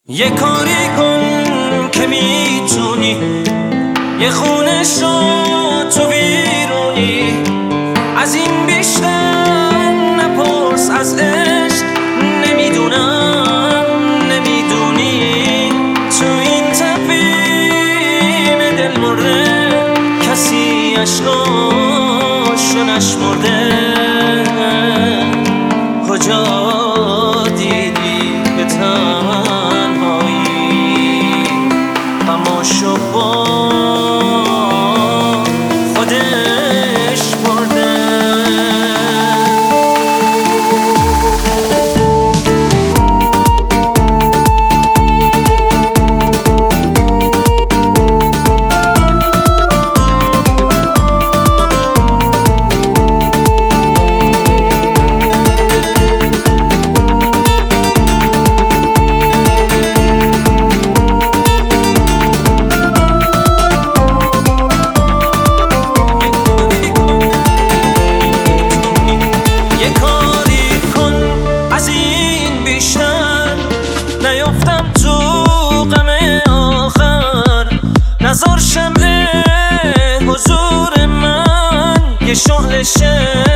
یه کاری کن که میتونی، یه خونه شو تو ویرونی، از این بیشتر نپرس از عشق. نمیدونم نمیدونی تو این تفهیم دل مرده کسی عشقاشو نشمرده. کجا دیدی به تنهایی غماشو با خودش برده. نیافتم تو غم آخر، نزار شمع حضور من یه شعله شه